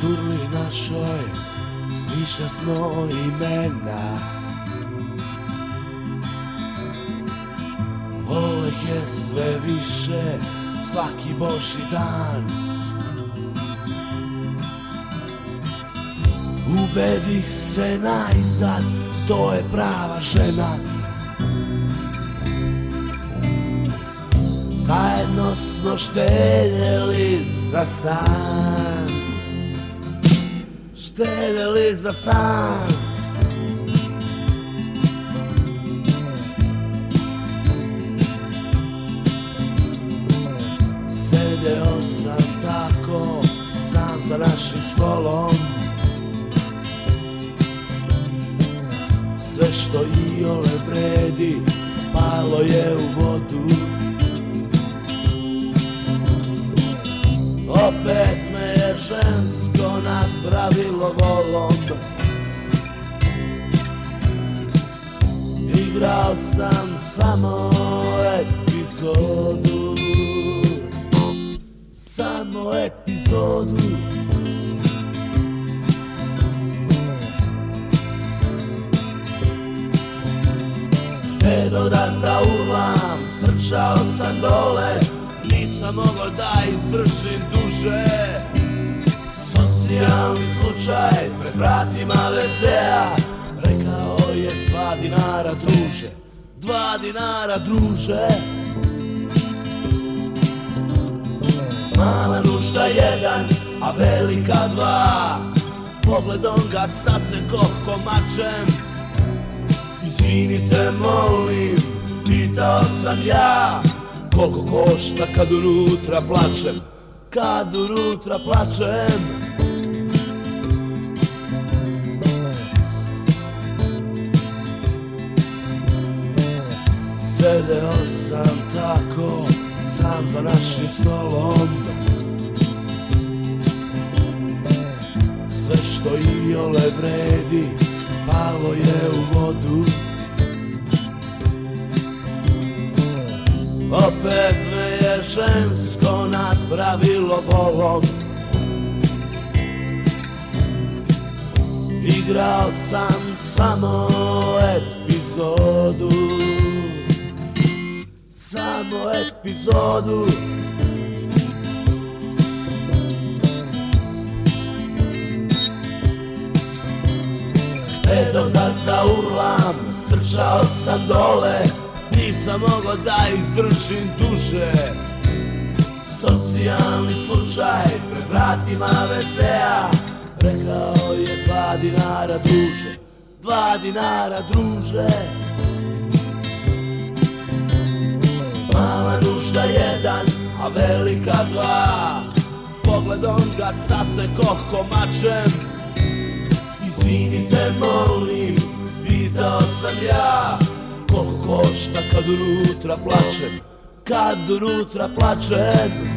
žurli našoj smišlja smo imena. Voleh je sve više svaki božji dan. Ubedih se najzad, to je prava žena. Zajedno smo štedjeli za stan. Štedjeli za stan. Sedeo sam tako sam za našim stolom. Sve što iole vredi palo je u vodu. Opet me je žensko nadpravilo volom. Igrao sam samo epizodu. Samo epizodu. Hteo da zaurlam, strčao sam dole. Nisam mogao da izdržim duže. Socijalni slučaj pred vratima WC-a. Rekao je 2 dinara druže. 2 dinara druže. Mala nužda 1, a velika 2. Pogledom ga sasekoh komačem. Izvinite molim, pitao sam ja. Koliko košta kad unutra plačem, kad unutra plačem. Sedeo sam tako, sam za našim stolom. Sve što iole vredi, palo je u vodu. Opet me je žensko nadpravilo volom. Igrao sam samo epizodu. Samo epizodu. Hteo da zaurlam, strčao sam dole. Nisam mogao da izdržim duže. Socijalni slučaj pred vratima WC-a. Rekao je 2 dinara druže. 2 dinara druže. Mala nužda 1, a velika 2. Pogledom ga sasekoh komačem. Izvinite molim, pitao sam ja. Koliko košta kad unutra plačem, kad unutra plačem.